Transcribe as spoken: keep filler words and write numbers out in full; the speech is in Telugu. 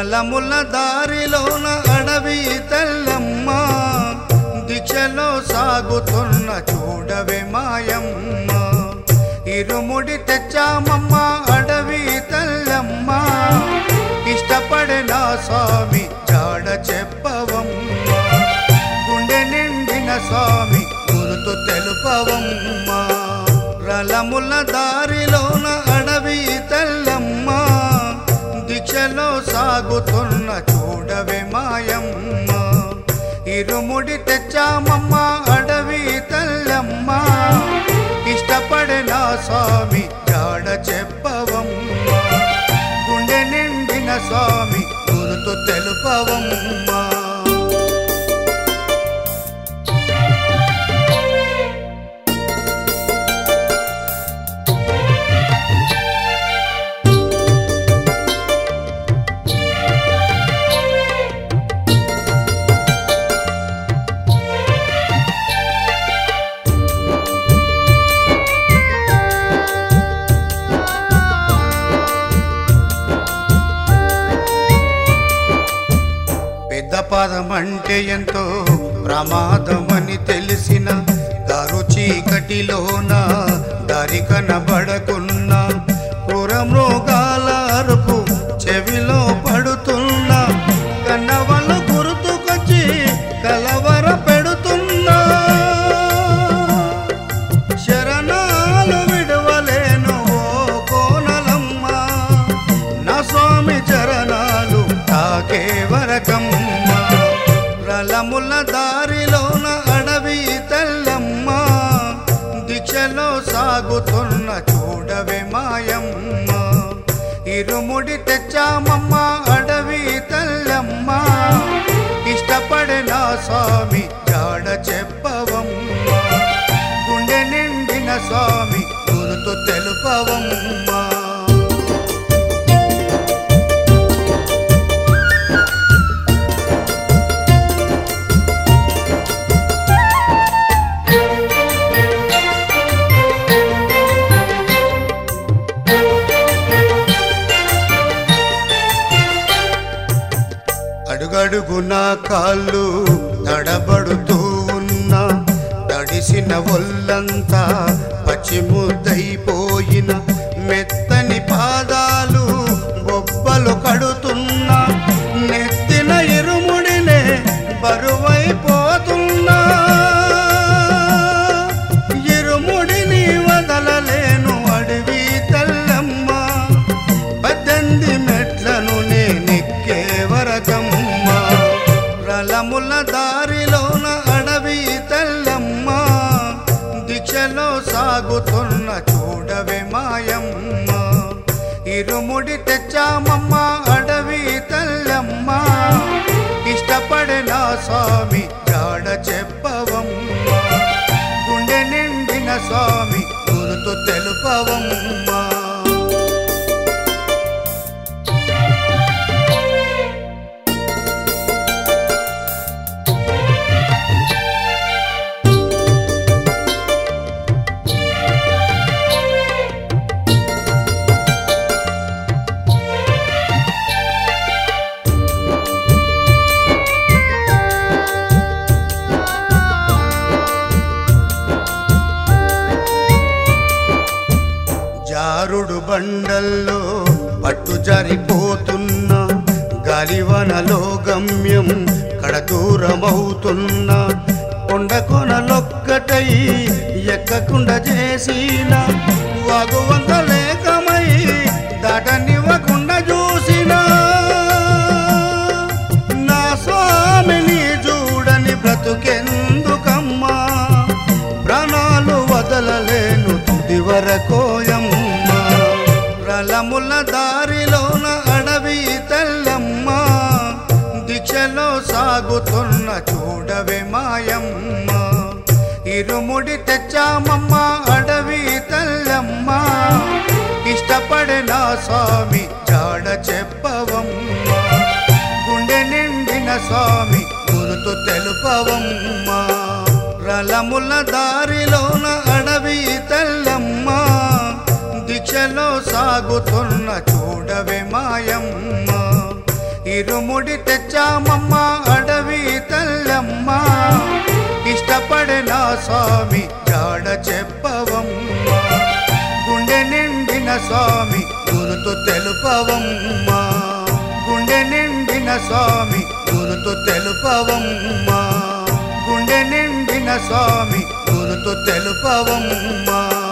రలముల దారిలోన అడవి తెల్లమ్మ దిశలో సాగుతున్న చూడవే మాయమ్మ ఇరుముడి తెచ్చామమ్మ అడవి తెల్లమ్మ ఇష్టపడిన స్వామి జాడ చెప్పవమ్మ గుండె నిండిన స్వామి గురుతు తెలుపవమ్మ రలముల దారిలోన అడవి తెల్లమ్మ దిశలో సాగుతున్న చూడవే మాయమ్మ ఇరుముడి తెచ్చామమ్మ అడవి తెల్లమ్మ ఇష్టపడిన స్వామి జాడ చెప్పవమ్మ గుండె నిండిన స్వామి గురుతు తెలుపవమ్మ పదమంటే ఎంతో ప్రమాదమని తెలిసిన దారు చీకటిలోన దారి కనబడకున్న క్రూర మృగాల అరుపు చెవిలో పడుతున్న కన్నవలు గుర్తుకొచ్చి కలవర పెడుతున్నా శరణాలు విడవలేను ఓ కోనలమ్మ నా స్వామి చరణాలు తాకే వరకమ్మ రలముల దారిలోన అడవి తెల్లమ్మ దిశలో సాగుతున్న చూడవే మాయమ్మ ఇరుముడి తెచ్చామమ్మ అడవి తెల్లమ్మ ఇష్టపడిన స్వామి జాడ చెప్పవమ్మ గుండె నిండిన స్వామి గురుతు తెలుపవమ్మ అడుగడుగున కాళ్ళు తడబడుతూ ఉన్నా తడిసిన ఒళ్ళంతా పచ్చిముద్దైపోయిన మెత్తని పాదాలు బొబ్బలు కడుతున్నా నెత్తిన ఇరుముడినే బరువైపోతున్నా ఇరుముడిని వదలలేను అడవి తెల్లమ్మ పద్దెనిమిది మెట్లను నేనెక్కే వరకమ్మ రలముల దారిలోన అడవి తెల్లమ్మ దిశలో సాగుతున్న చూడవే మాయమ్మ ఇరుముడి తెచ్చామమ్మ అడవి తెల్లమ్మ ఇష్టపడిన స్వామి జాడ చెప్పవమ్మ గుండె నిండిన స్వామి గురుతు తెలుపవమ్మ జారుడు బండల్లో పట్టు జారిపోతున్న గాలివనలో గమ్యం కడదూరమవుతున్న కొండ కొనలొక్కటై ఎక్కకుండా చేసిన వాగువంత లేకమై దాటనివ్వకుండా చూసిన నా స్వామిని చూడని బ్రతుకెందుకమ్మా ప్రాణాలు వదలలేను తుది వరకోయమ్మ రలముల దారిలోన అడవి తెల్లమ్మ దిశలో సాగుతున్న చూడవే మాయమ్మ ఇరుముడి తెచ్చామమ్మ అడవి తెల్లమ్మ ఇష్టపడిన స్వామి జాడ చెప్పవమ్మ గుండె నిండిన స్వామి గురుతు తెలుపవమ్మ రలముల దారిలోన అడవి తెల్లమ్మ దిశలో సాగుతున్న చూడవే మాయమ్మ ఇరుముడి తెచ్చామమ్మ అడవి తల్లమ్మ ఇష్టపడిన స్వామి జాడ చెప్పవమ్మ గుండె నిండిన స్వామి గురుతు తెలుపవమ్మ గుండె నిండిన స్వామి గురుతు తెలుపవమ్మ గుండె నిండిన స్వామి గురుతు తెలుపవమ్మ